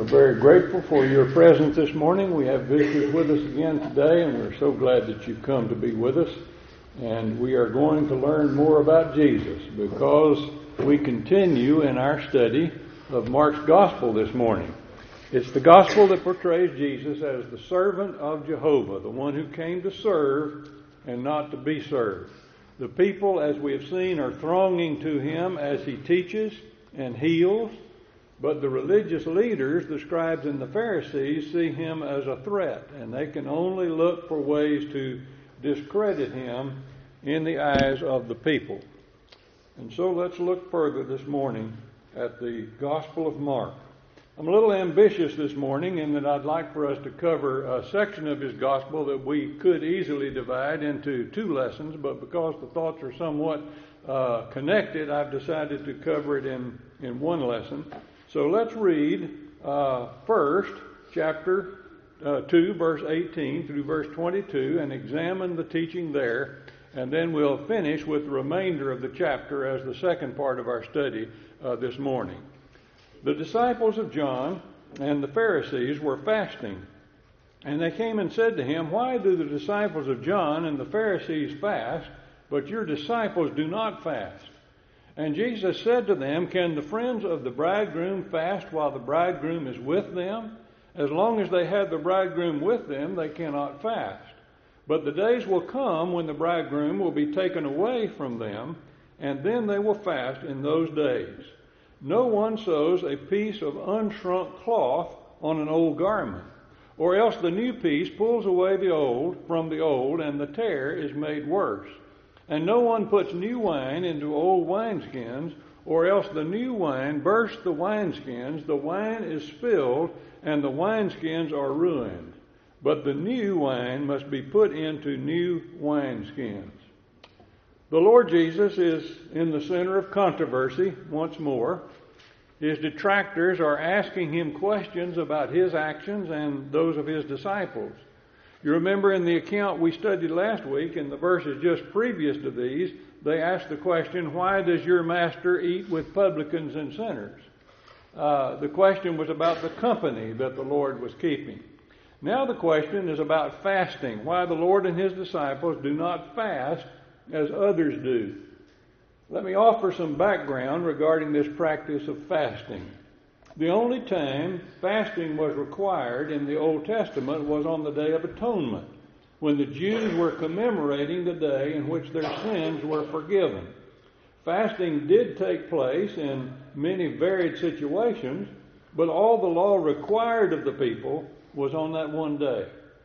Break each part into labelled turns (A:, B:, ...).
A: very grateful for your presence this morning. We have visitors with us again today, and we're so glad that you've come to be with us. And we are going to learn more about Jesus because we continue in our study of Mark's Gospel this morning. It's the Gospel that portrays Jesus as the servant of Jehovah, the one who came to serve and not to be served. The people, as we have seen, are thronging to him as he teaches and heals. But the religious leaders, the scribes and the Pharisees, see him as a threat, and they can only look for ways to discredit him in the eyes of the people. And so let's look further this morning at the Gospel of Mark. I'm a little ambitious this morning in that I'd like for us to cover a section of his Gospel that we could easily divide into two lessons, but because the thoughts are somewhat connected, I've decided to cover it in one lesson. So let's read first chapter 2, verse 18 through verse 22 and examine the teaching there, and then we'll finish with the remainder of the chapter as the second part of our study this morning. The disciples of John and the Pharisees were fasting, and they came and said to him, "Why do the disciples of John and the Pharisees fast, but your disciples do not fast?" And Jesus said to them, "Can the friends of the bridegroom fast while the bridegroom is with them? As long as they have the bridegroom with them, they cannot fast. But the days will come when the bridegroom will be taken away from them, and then they will fast in those days. No one sews a piece of unshrunk cloth on an old garment, or else the new piece pulls away the old from the old, and the tear is made worse. And no one puts new wine into old wineskins, or else the new wine bursts the wineskins, the wine is spilled, and the wineskins are ruined. But the new wine must be put into new wineskins." The Lord Jesus is in the center of controversy once more. His detractors are asking him questions about his actions and those of his disciples. You remember in the account we studied last week, in the verses just previous to these, they asked the question, "Why does your master eat with publicans and sinners?" The question was about the company that the Lord was keeping. Now the question is about fasting, why the Lord and his disciples do not fast as others do. Let me offer some background regarding this practice of fasting. The only time fasting was required in the Old Testament was on the Day of Atonement, when the Jews were commemorating the day in which their sins were forgiven. Fasting did take place in many varied situations, but all the law required of the people was on that one day.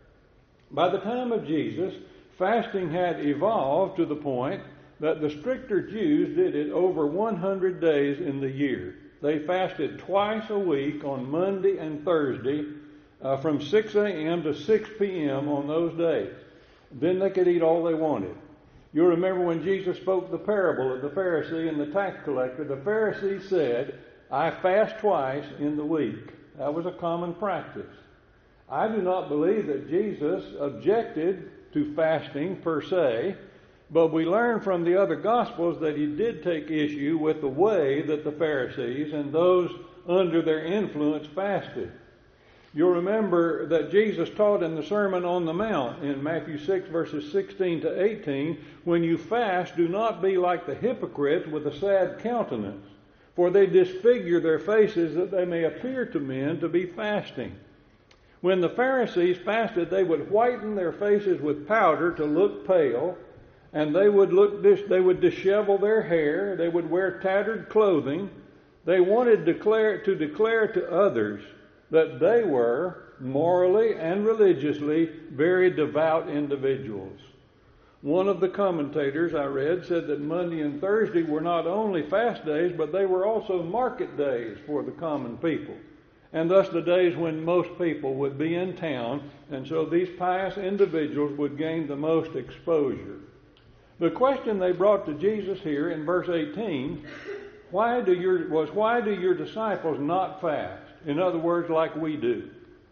A: By the time of Jesus, fasting had evolved to the point that the stricter Jews did it over 100 days in the year. They fasted twice a week on Monday and Thursday from 6 a.m. to 6 p.m. on those days. Then they could eat all they wanted. You'll remember when Jesus spoke the parable of the Pharisee and the tax collector, the Pharisee said, "I fast twice in the week." That was a common practice. I do not believe that Jesus objected to fasting per se, but we learn from the other Gospels that he did take issue with the way that the Pharisees and those under their influence fasted. You'll remember that Jesus taught in the Sermon on the Mount in Matthew 6 verses 16 to 18, "When you fast, do not be like the hypocrites with a sad countenance, for they disfigure their faces that they may appear to men to be fasting." When the Pharisees fasted, they would whiten their faces with powder to look pale, and they would dishevel their hair. They would wear tattered clothing. They wanted to declare to others that they were morally and religiously very devout individuals. One of the commentators I read said that Monday and Thursday were not only fast days, but they were also market days for the common people, and thus the days when most people would be in town, and so these pious individuals would gain the most exposure. The question they brought to Jesus here in verse 18, why do your disciples not fast? In other words, like we do.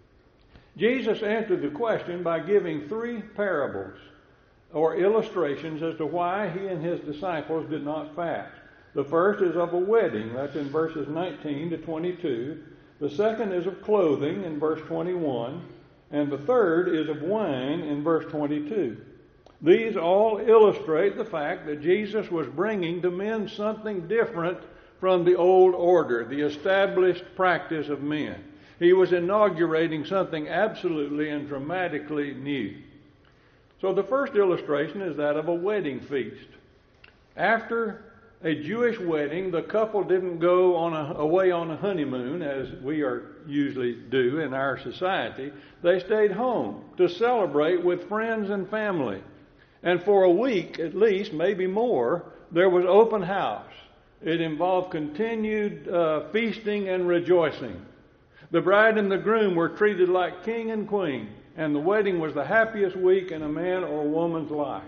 A: Jesus answered the question by giving three parables or illustrations as to why he and his disciples did not fast. The first is of a wedding. That's in verses 19 to 22. The second is of clothing in verse 21. And the third is of wine in verse 22. These all illustrate the fact that Jesus was bringing to men something different from the old order, the established practice of men. He was inaugurating something absolutely and dramatically new. So the first illustration is that of a wedding feast. After a Jewish wedding, the couple didn't go away on a honeymoon, as we usually do in our society. They stayed home to celebrate with friends and family. And for a week, at least, maybe more, there was open house. It involved continued feasting and rejoicing. The bride and the groom were treated like king and queen, and the wedding was the happiest week in a man or woman's life.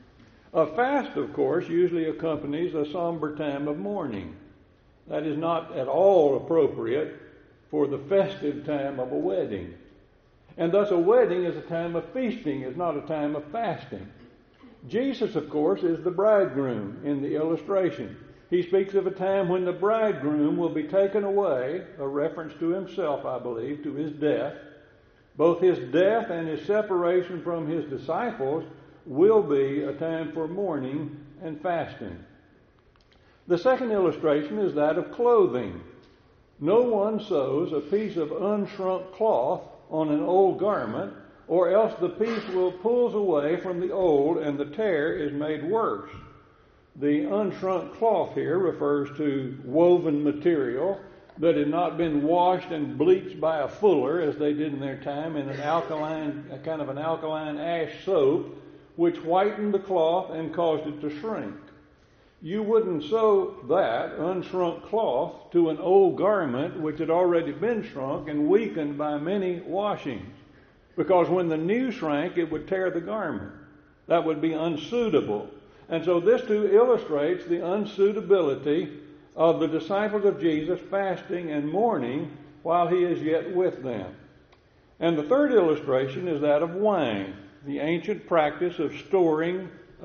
A: A fast, of course, usually accompanies a somber time of mourning. That is not at all appropriate for the festive time of a wedding. And thus a wedding is a time of feasting, it's not a time of fasting. Jesus, of course, is the bridegroom in the illustration. He speaks of a time when the bridegroom will be taken away, a reference to himself, I believe, to his death. Both his death and his separation from his disciples will be a time for mourning and fasting. The second illustration is that of clothing. No one sews a piece of unshrunk cloth on an old garment, or else the piece will pull away from the old and the tear is made worse. The unshrunk cloth here refers to woven material that had not been washed and bleached by a fuller, as they did in their time, in a kind of an alkaline ash soap, which whitened the cloth and caused it to shrink. You wouldn't sew that unshrunk cloth to an old garment which had already been shrunk and weakened by many washings, because when the new shrank, it would tear the garment. That would be unsuitable. And so this too illustrates the unsuitability of the disciples of Jesus fasting and mourning while he is yet with them. And the third illustration is that of wine, the ancient practice of storing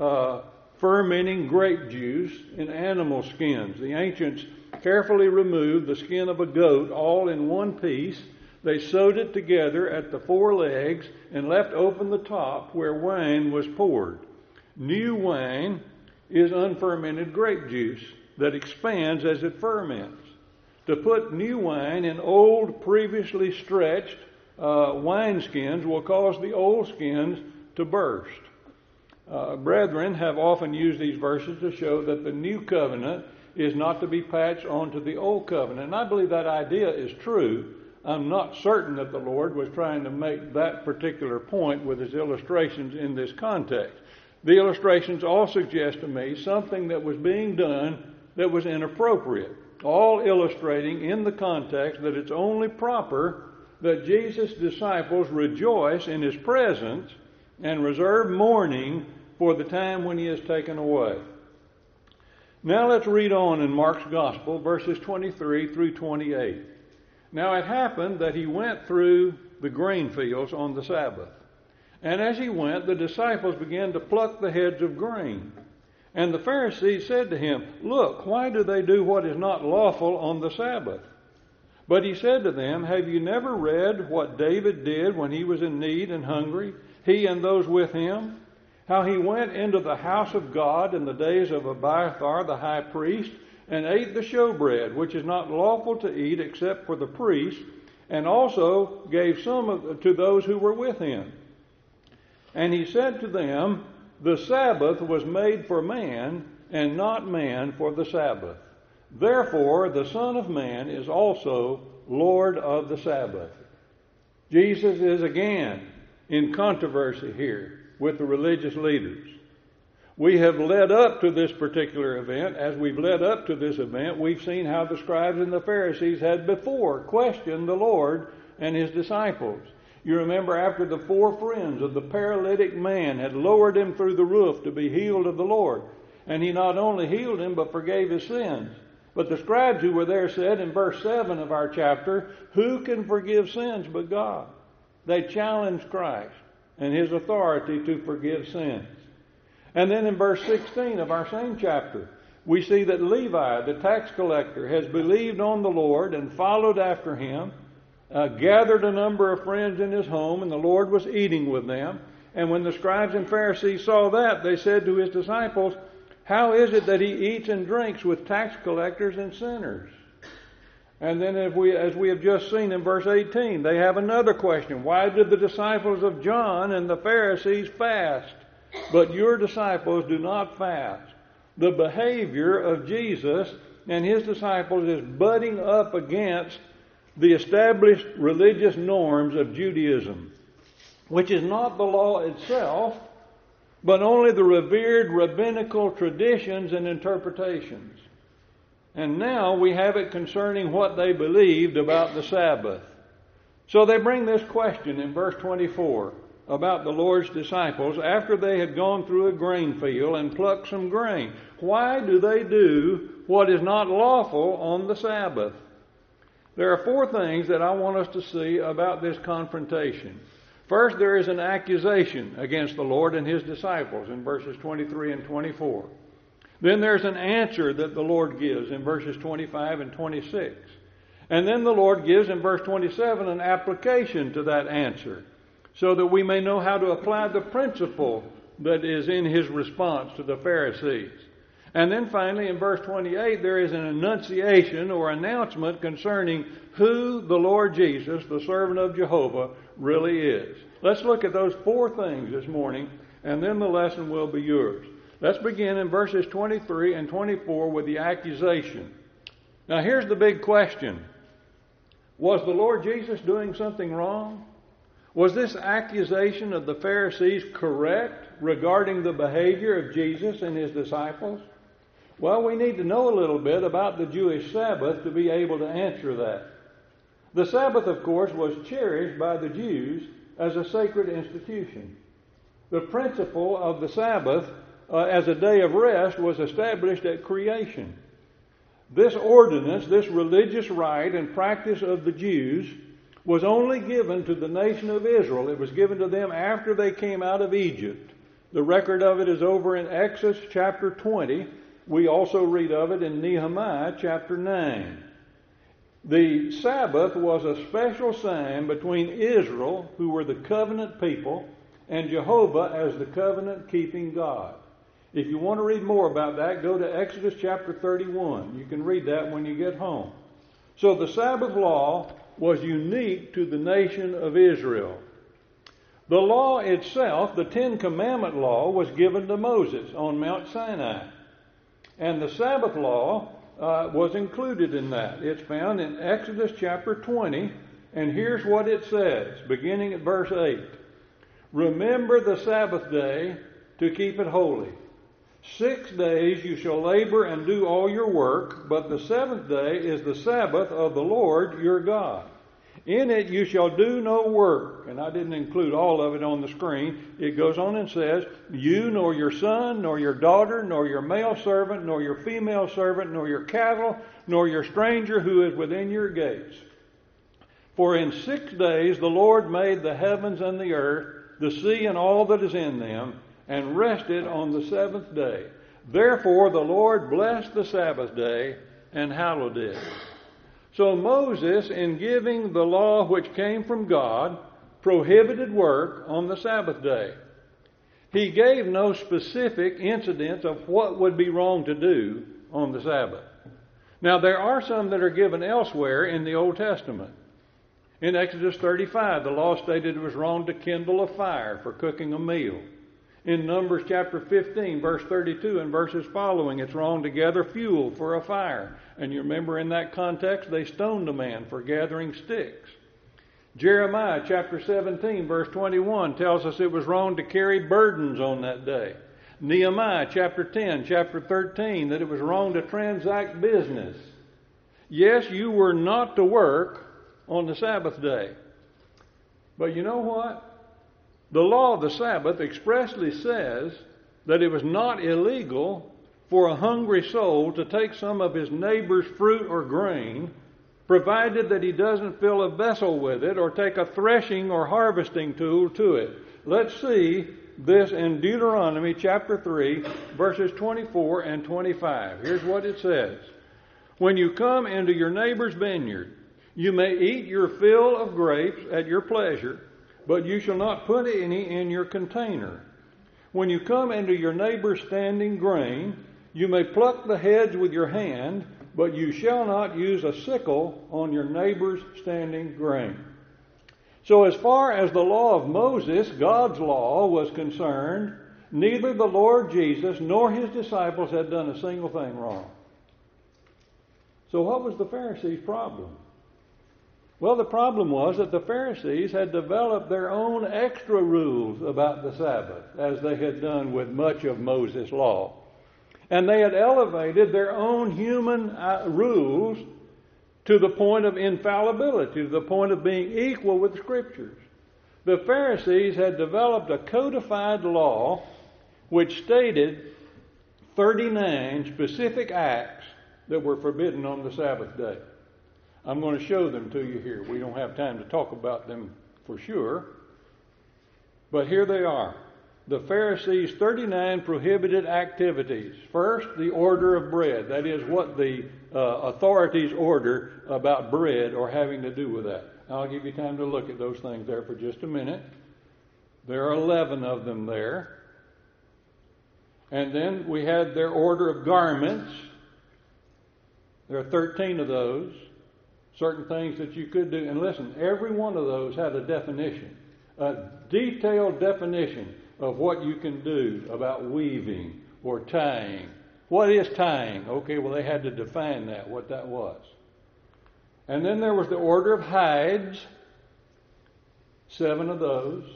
A: fermenting grape juice in animal skins. The ancients carefully removed the skin of a goat all in one piece. They sewed it together at the four legs and left open the top where wine was poured. New wine is unfermented grape juice that expands as it ferments. To put new wine in old, previously stretched wineskins will cause the old skins to burst. Brethren have often used these verses to show that the new covenant is not to be patched onto the old covenant. And I believe that idea is true. I'm not certain that the Lord was trying to make that particular point with his illustrations in this context. The illustrations all suggest to me something that was being done that was inappropriate, all illustrating in the context that it's only proper that Jesus' disciples rejoice in his presence and reserve mourning for the time when he is taken away. Now let's read on in Mark's Gospel, verses 23 through 28. Now it happened that he went through the grain fields on the Sabbath. And as he went, the disciples began to pluck the heads of grain. And the Pharisees said to him, "Look, why do they do what is not lawful on the Sabbath?" But he said to them, "Have you never read what David did when he was in need and hungry, he and those with him? How he went into the house of God in the days of Abiathar the high priest, and ate the showbread, which is not lawful to eat except for the priests, and also gave some to those who were with him. And he said to them, the Sabbath was made for man, and not man for the Sabbath. Therefore the Son of Man is also Lord of the Sabbath." Jesus is again in controversy here with the religious leaders. We have led up to this particular event. As we've led up to this event, we've seen how the scribes and the Pharisees had before questioned the Lord and his disciples. You remember after the four friends of the paralytic man had lowered him through the roof to be healed of the Lord. And he not only healed him, but forgave his sins. But the scribes who were there said in verse 7 of our chapter, "Who can forgive sins but God?" They challenged Christ and his authority to forgive sins. And then in verse 16 of our same chapter, we see that Levi, the tax collector, has believed on the Lord and followed after him, gathered a number of friends in his home, and the Lord was eating with them. And when the scribes and Pharisees saw that, they said to his disciples, "How is it that he eats and drinks with tax collectors and sinners?" And then as we have just seen in verse 18, they have another question. Why did the disciples of John and the Pharisees fast, but your disciples do not fast? The behavior of Jesus and his disciples is butting up against the established religious norms of Judaism, which is not the law itself, but only the revered rabbinical traditions and interpretations. And now we have it concerning what they believed about the Sabbath. So they bring this question in verse 24 about the Lord's disciples after they had gone through a grain field and plucked some grain. Why do they do what is not lawful on the Sabbath? There are four things that I want us to see about this confrontation. First, there is an accusation against the Lord and his disciples in verses 23 and 24. Then there's an answer that the Lord gives in verses 25 and 26. And then the Lord gives in verse 27 an application to that answer so that we may know how to apply the principle that is in his response to the Pharisees. And then finally in verse 28 there is an enunciation or announcement concerning who the Lord Jesus, the servant of Jehovah, really is. Let's look at those four things this morning, and then the lesson will be yours. Let's begin in verses 23 and 24 with the accusation. Now here's the big question. Was the Lord Jesus doing something wrong? Was this accusation of the Pharisees correct regarding the behavior of Jesus and his disciples? Well, we need to know a little bit about the Jewish Sabbath to be able to answer that. The Sabbath, of course, was cherished by the Jews as a sacred institution. The principle of the Sabbath as a day of rest was established at creation. This ordinance, this religious rite and practice of the Jews was only given to the nation of Israel. It was given to them after they came out of Egypt. The record of it is over in Exodus chapter 20. We also read of it in Nehemiah chapter 9. The Sabbath was a special sign between Israel, who were the covenant people, and Jehovah as the covenant-keeping God. If you want to read more about that, go to Exodus chapter 31. You can read that when you get home. So the Sabbath law was unique to the nation of Israel. The law itself, the Ten Commandment law, was given to Moses on Mount Sinai. And the Sabbath law was included in that. It's found in Exodus chapter 20, and here's what it says, beginning at verse 8. Remember the Sabbath day to keep it holy. 6 days you shall labor and do all your work, but the seventh day is the Sabbath of the Lord your God. In it you shall do no work. And I didn't include all of it on the screen. It goes on and says, you nor your son, nor your daughter, nor your male servant, nor your female servant, nor your cattle, nor your stranger who is within your gates. For in 6 days the Lord made the heavens and the earth, the sea and all that is in them, and rested on the seventh day. Therefore the Lord blessed the Sabbath day and hallowed it. So Moses, in giving the law which came from God, prohibited work on the Sabbath day. He gave no specific incidents of what would be wrong to do on the Sabbath. Now there are some that are given elsewhere in the Old Testament. In Exodus 35, the law stated it was wrong to kindle a fire for cooking a meal. In Numbers chapter 15, verse 32 and verses following, it's wrong to gather fuel for a fire. And you remember in that context, they stoned a man for gathering sticks. Jeremiah chapter 17, verse 21 tells us it was wrong to carry burdens on that day. Nehemiah chapter 10, chapter 13, that it was wrong to transact business. Yes, you were not to work on the Sabbath day. But you know what? The law of the Sabbath expressly says that it was not illegal for a hungry soul to take some of his neighbor's fruit or grain, provided that he doesn't fill a vessel with it or take a threshing or harvesting tool to it. Let's see this in Deuteronomy chapter 3, verses 24 and 25. Here's what it says. When you come into your neighbor's vineyard, you may eat your fill of grapes at your pleasure, but you shall not put any in your container. When you come into your neighbor's standing grain, you may pluck the heads with your hand, but you shall not use a sickle on your neighbor's standing grain. So as far as the law of Moses, God's law, was concerned, neither the Lord Jesus nor his disciples had done a single thing wrong. So what was the Pharisees' problem? Well, the problem was that the Pharisees had developed their own extra rules about the Sabbath, as they had done with much of Moses' law. And they had elevated their own human rules to the point of infallibility, to the point of being equal with the Scriptures. The Pharisees had developed a codified law which stated 39 specific acts that were forbidden on the Sabbath day. I'm going to show them to you here. We don't have time to talk about them for sure. But here they are. The Pharisees' 39 prohibited activities. First, the order of bread. That is what the authorities order about bread or having to do with that. I'll give you time to look at those things there for just a minute. There are 11 of them there. And then we had their order of garments. There are 13 of those. Certain things that you could do. And listen, every one of those had a definition, a detailed definition of what you can do about weaving or tying. What is tying? Okay, well, they had to define that, what that was. And then there was the order of hides, 7 of those.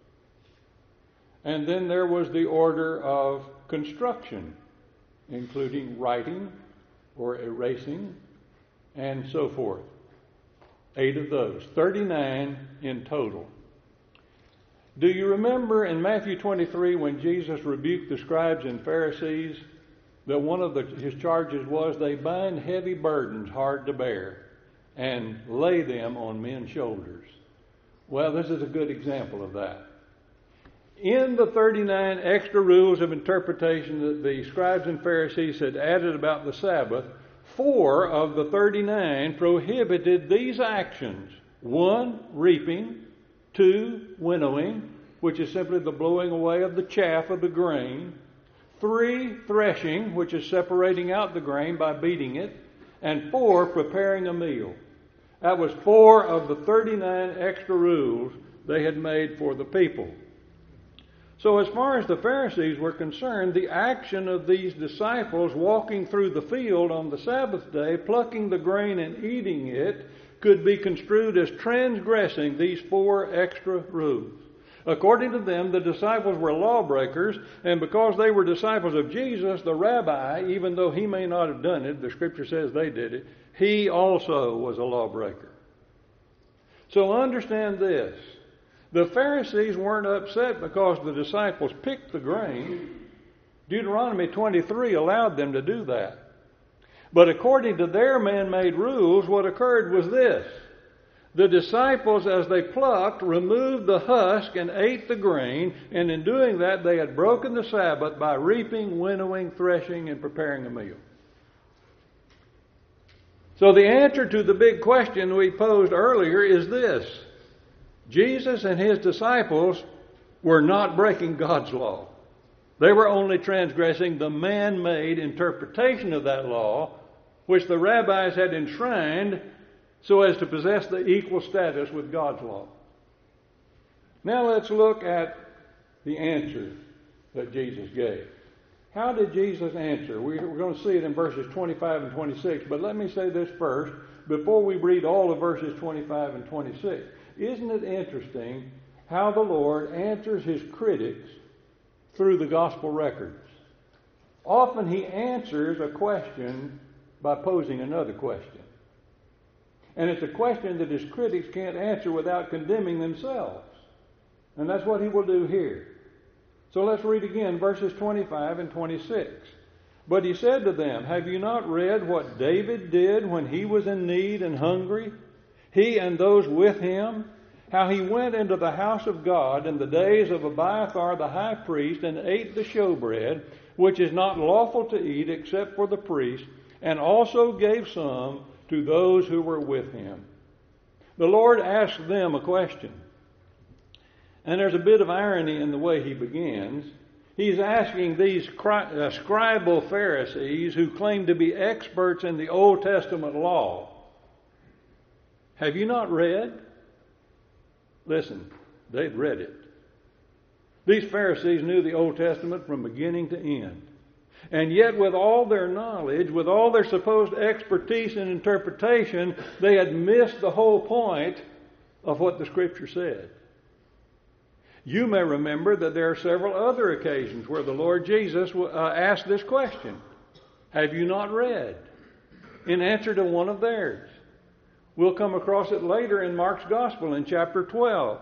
A: And then there was the order of construction, including writing or erasing, and so forth. 8 of those. 39 in total. Do you remember in Matthew 23 when Jesus rebuked the scribes and Pharisees that one of his charges was they bind heavy burdens hard to bear and lay them on men's shoulders? Well, this is a good example of that. In the 39 extra rules of interpretation that the scribes and Pharisees had added about the Sabbath, 4 of the 39 prohibited these actions. 1, reaping. 2, winnowing, which is simply the blowing away of the chaff of the grain. 3, threshing, which is separating out the grain by beating it. And 4, preparing a meal. That was 4 of the 39 extra rules they had made for the people. So as far as the Pharisees were concerned, the action of these disciples walking through the field on the Sabbath day, plucking the grain and eating it, could be construed as transgressing these 4 extra rules. According to them, the disciples were lawbreakers, and because they were disciples of Jesus, the rabbi, even though he may not have done it, the Scripture says they did it, he also was a lawbreaker. So understand this. The Pharisees weren't upset because the disciples picked the grain. Deuteronomy 23 allowed them to do that. But according to their man-made rules, what occurred was this. The disciples, as they plucked, removed the husk and ate the grain, and in doing that they had broken the Sabbath by reaping, winnowing, threshing, and preparing a meal. So the answer to the big question we posed earlier is this. Jesus and his disciples were not breaking God's law. They were only transgressing the man-made interpretation of that law, which the rabbis had enshrined so as to possess the equal status with God's law. Now let's look at the answer that Jesus gave. How did Jesus answer? We're going to see it in verses 25 and 26, but let me say this first before we read all of verses 25 and 26. Isn't it interesting how the Lord answers his critics through the gospel records? Often he answers a question by posing another question. And it's a question that his critics can't answer without condemning themselves. And that's what he will do here. So let's read again verses 25 and 26. But he said to them, have you not read what David did when he was in need and hungry? He and those with him, how he went into the house of God in the days of Abiathar the high priest, and ate the showbread, which is not lawful to eat except for the priest, and also gave some to those who were with him. The Lord asked them a question. And there's a bit of irony in the way he begins. He's asking these scribal Pharisees who claim to be experts in the Old Testament law, have you not read? Listen, they'd read it. These Pharisees knew the Old Testament from beginning to end. And yet with all their knowledge, with all their supposed expertise in interpretation, they had missed the whole point of what the Scripture said. You may remember that there are several other occasions where the Lord Jesus asked this question. Have you not read? In answer to one of theirs. We'll come across it later in Mark's Gospel in chapter 12.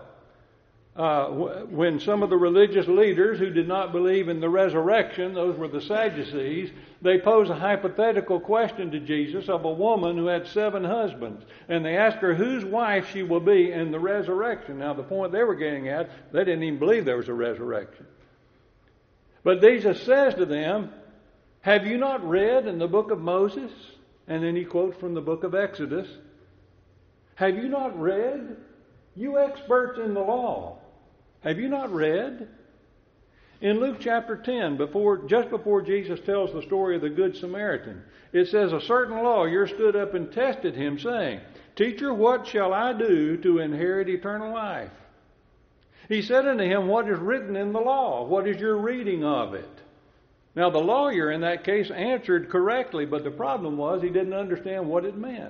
A: When some of the religious leaders who did not believe in the resurrection, those were the Sadducees, they posed a hypothetical question to Jesus of a woman who had 7 husbands. And they asked her whose wife she will be in the resurrection. Now the point they were getting at, they didn't even believe there was a resurrection. But Jesus says to them, have you not read in the book of Moses? And then he quotes from the book of Exodus. Have you not read? You experts in the law. Have you not read? In Luke chapter 10, just before Jesus tells the story of the Good Samaritan, it says, a certain lawyer stood up and tested him, saying, Teacher, what shall I do to inherit eternal life? He said unto him, what is written in the law? What is your reading of it? Now the lawyer in that case answered correctly, but the problem was he didn't understand what it meant.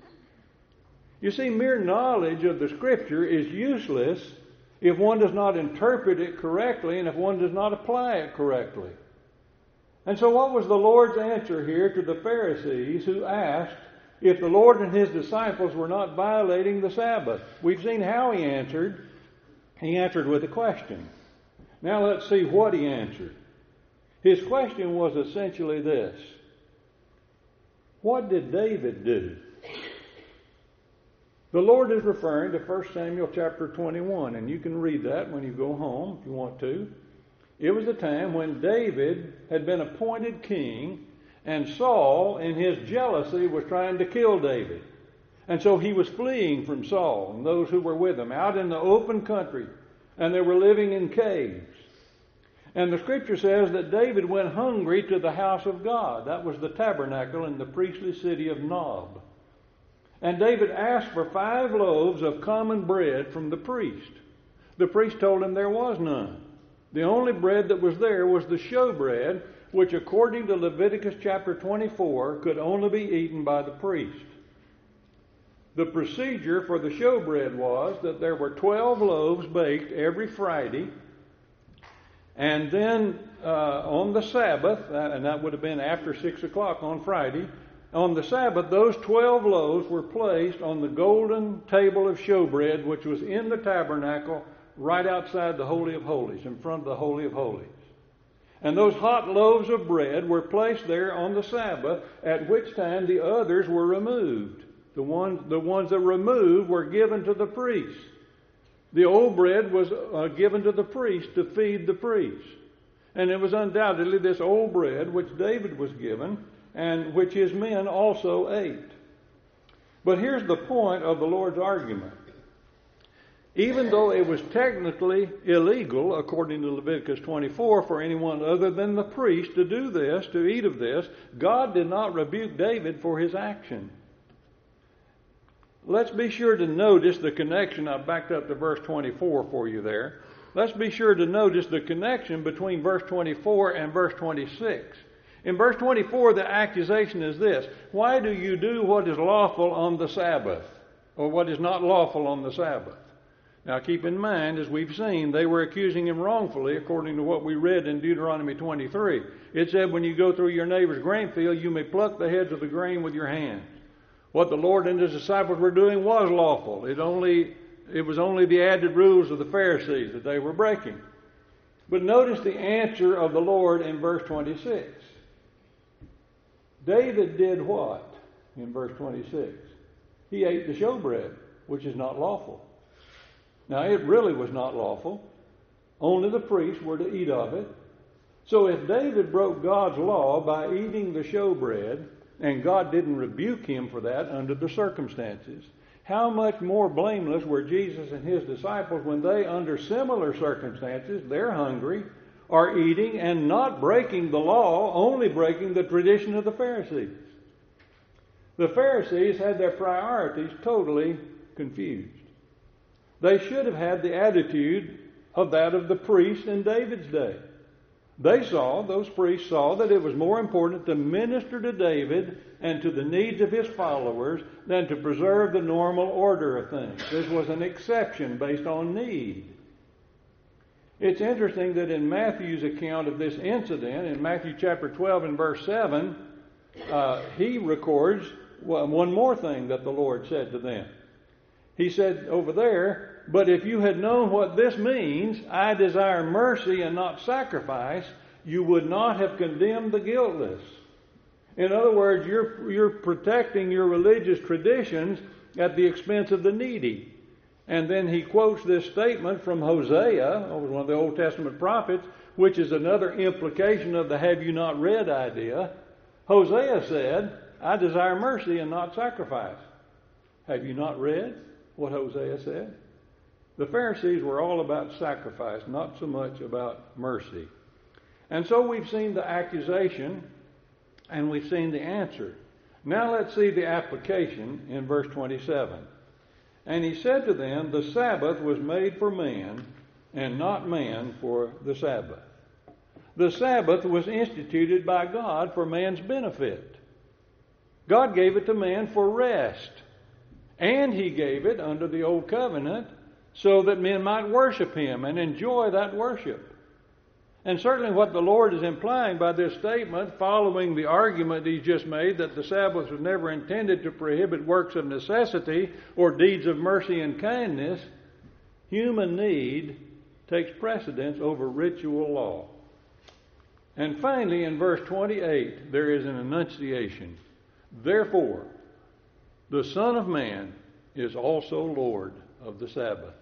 A: You see, mere knowledge of the Scripture is useless if one does not interpret it correctly and if one does not apply it correctly. And so what was the Lord's answer here to the Pharisees who asked if the Lord and His disciples were not violating the Sabbath? We've seen how He answered. He answered with a question. Now let's see what He answered. His question was essentially this. What did David do? The Lord is referring to 1 Samuel chapter 21, and you can read that when you go home if you want to. It was a time when David had been appointed king, and Saul, in his jealousy, was trying to kill David. And so he was fleeing from Saul and those who were with him out in the open country, and they were living in caves. And the Scripture says that David went hungry to the house of God. That was the tabernacle in the priestly city of Nob. And David asked for 5 loaves of common bread from the priest. The priest told him there was none. The only bread that was there was the showbread, which according to Leviticus chapter 24 could only be eaten by the priest. The procedure for the showbread was that there were 12 loaves baked every Friday, and then on the Sabbath, and that would have been after 6 o'clock on Friday, on the Sabbath, those 12 loaves were placed on the golden table of showbread, which was in the tabernacle right outside the Holy of Holies, in front of the Holy of Holies. And those hot loaves of bread were placed there on the Sabbath, at which time the others were removed. The ones that were removed were given to the priest. The old bread was given to the priest to feed the priest. And it was undoubtedly this old bread which David was given, and which his men also ate. But here's the point of the Lord's argument. Even though it was technically illegal, according to Leviticus 24, for anyone other than the priest to do this, to eat of this, God did not rebuke David for his action. Let's be sure to notice the connection. I've backed up to verse 24 for you there. Let's be sure to notice the connection between verse 24 and verse 26. In verse 24, the accusation is this: why do you do what is lawful on the Sabbath, or what is not lawful on the Sabbath? Now keep in mind, as we've seen, they were accusing him wrongfully according to what we read in Deuteronomy 23. It said when you go through your neighbor's grain field, you may pluck the heads of the grain with your hands. What the Lord and His disciples were doing was lawful. It was only the added rules of the Pharisees that they were breaking. But notice the answer of the Lord in verse 26. David did what in verse 26? He ate the showbread, which is not lawful. Now, it really was not lawful. Only the priests were to eat of it. So if David broke God's law by eating the showbread, and God didn't rebuke him for that under the circumstances, how much more blameless were Jesus and his disciples when they, under similar circumstances, they're hungry, are eating and not breaking the law, only breaking the tradition of the Pharisees. The Pharisees had their priorities totally confused. They should have had the attitude of that of the priests in David's day. Those priests saw that it was more important to minister to David and to the needs of his followers than to preserve the normal order of things. This was an exception based on need. It's interesting that in Matthew's account of this incident, in Matthew chapter 12 and verse 7, he records one more thing that the Lord said to them. He said over there, "But if you had known what this means, I desire mercy and not sacrifice, you would not have condemned the guiltless." In other words, you're protecting your religious traditions at the expense of the needy. And then he quotes this statement from Hosea, one of the Old Testament prophets, which is another implication of the "have you not read" idea. Hosea said, "I desire mercy and not sacrifice." Have you not read what Hosea said? The Pharisees were all about sacrifice, not so much about mercy. And so we've seen the accusation and we've seen the answer. Now let's see the application in verse 27. "And he said to them, the Sabbath was made for man, and not man for the Sabbath." The Sabbath was instituted by God for man's benefit. God gave it to man for rest. And he gave it under the old covenant so that men might worship him and enjoy that worship. And certainly what the Lord is implying by this statement, following the argument he's just made that the Sabbath was never intended to prohibit works of necessity or deeds of mercy and kindness, human need takes precedence over ritual law. And finally, in verse 28, there is an enunciation. "Therefore, the Son of Man is also Lord of the Sabbath."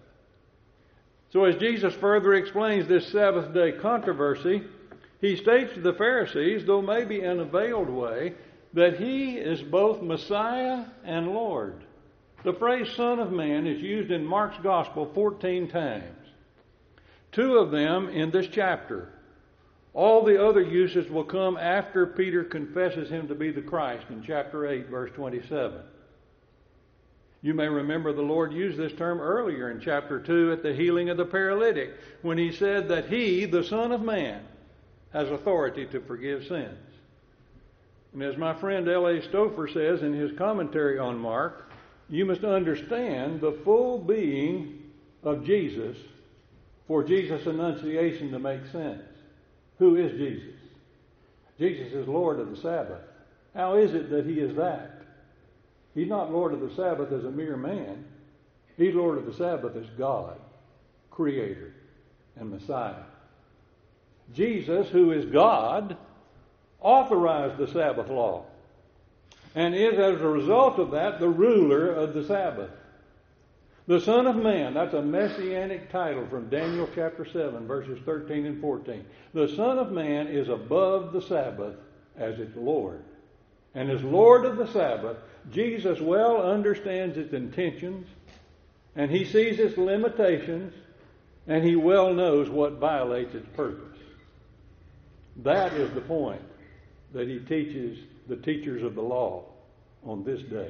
A: So as Jesus further explains this Sabbath day controversy, he states to the Pharisees, though maybe in a veiled way, that he is both Messiah and Lord. The phrase Son of Man is used in Mark's Gospel 14 times. 2 of them in this chapter. All the other uses will come after Peter confesses him to be the Christ in chapter 8, verse 27. You may remember the Lord used this term earlier in chapter 2 at the healing of the paralytic, when he said that he, the Son of Man, has authority to forgive sins. And as my friend L.A. Stouffer says in his commentary on Mark, you must understand the full being of Jesus for Jesus' enunciation to make sense. Who is Jesus? Jesus is Lord of the Sabbath. How is it that he is that? He's not Lord of the Sabbath as a mere man. He's Lord of the Sabbath as God, Creator, and Messiah. Jesus, who is God, authorized the Sabbath law, and is, as a result of that, the ruler of the Sabbath. The Son of Man, that's a messianic title from Daniel chapter 7, verses 13 and 14. The Son of Man is above the Sabbath as its Lord. And as Lord of the Sabbath, Jesus well understands its intentions, and he sees its limitations, and he well knows what violates its purpose. That is the point that he teaches the teachers of the law on this day.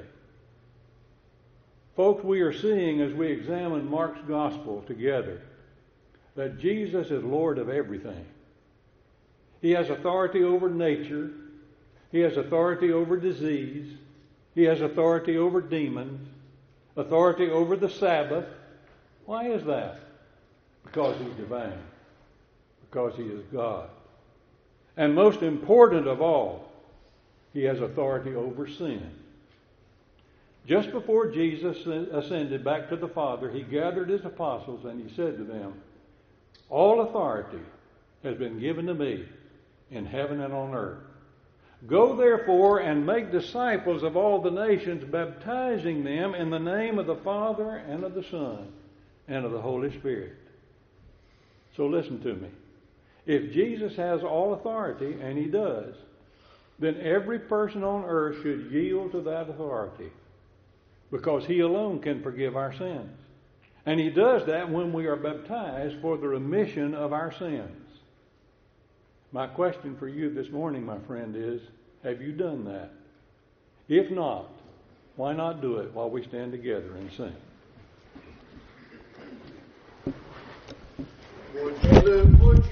A: Folks, we are seeing as we examine Mark's Gospel together that Jesus is Lord of everything. He has authority over nature. He has authority over disease. He has authority over demons. Authority over the Sabbath. Why is that? Because he's divine. Because he is God. And most important of all, he has authority over sin. Just before Jesus ascended back to the Father, he gathered his apostles and he said to them, "All authority has been given to me in heaven and on earth. Go therefore and make disciples of all the nations, baptizing them in the name of the Father and of the Son and of the Holy Spirit. So listen to me. If Jesus has all authority, and He does, then every person on earth should yield to that authority, because He alone can forgive our sins. And He does that when we are baptized for the remission of our sins. My question for you this morning, my friend, is, have you done that? If not, why not do it while we stand together and sing?
B: Would you